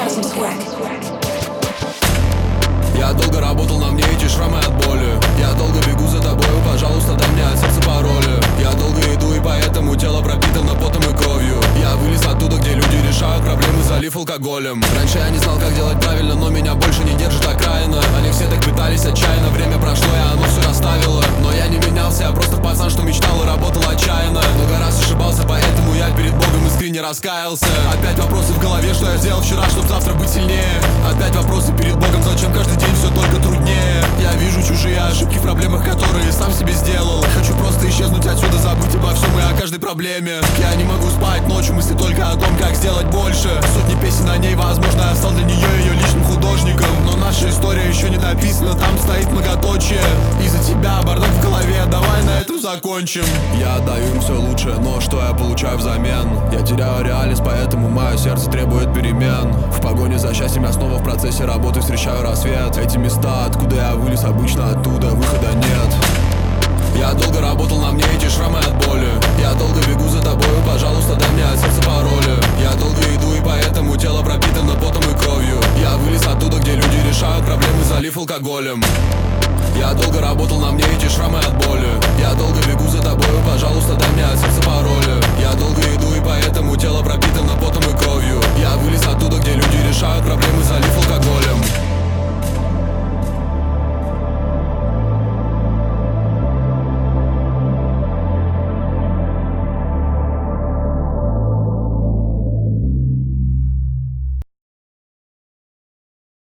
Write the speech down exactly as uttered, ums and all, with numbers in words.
Я долго работал, на мне эти шрамы от боли. Я долго бегу за тобою, пожалуйста, дай мне от сердца пароли. Я долго иду, и поэтому тело пропитано потом и кровью. Я вылез оттуда, где люди решают проблемы, залив алкоголем. Раньше я не знал, как делать правильно, но меня больше не держит окраина. Они все так пытались отчаянно, время прошло, и оно все расставило. Но я не менялся, я просто пацан, что мечтал и работал отчаянно. Много раз ошибался, поэтому я перед Богом искренне раскаялся. Опять вопросы в голове, что я сделал вчера, чтобы завтра быть сильнее. Опять вопросы перед Богом, зачем каждый день все только труднее. Я вижу чужие ошибки в проблемах, которые сам себе сделал. Хочу просто исчезнуть отсюда, забыть обо всем и о каждой проблеме. Я не могу спать ночью, мысли только о том, как сделать больше. Сотни песен о ней, возможно, я стал для нее ее личным художником. Но наша история еще не написана, там стоит многоточие. Из-за тебя бардак в голове, давай на этом закончим. Я отдаю им все лучшее, но что я получаю взамен? Я теряю реальность, поэтому мое сердце требует перемен. В погоне за счастьем я снова в процессе работы встречаю рассвет. Эти места, откуда я вылез, обычно оттуда выхода нет. Я долго работал, на мне эти шрамы от боли. Я долго бегу за тобою, пожалуйста, дай мне от сердца пароли. Я долго иду, и поэтому тело пропитано потом и кровью. Я вылез оттуда, где люди решают проблемы, залив алкоголем. Я долго работал, на мне эти шрамы от боли. Я долго бегу за тобою, пожалуйста, дай мне от сердца пароли. Я долго иду, и поэтому тело пропитано потом и кровью. Я вылез оттуда, где люди решают проблемы, залив алкоголем.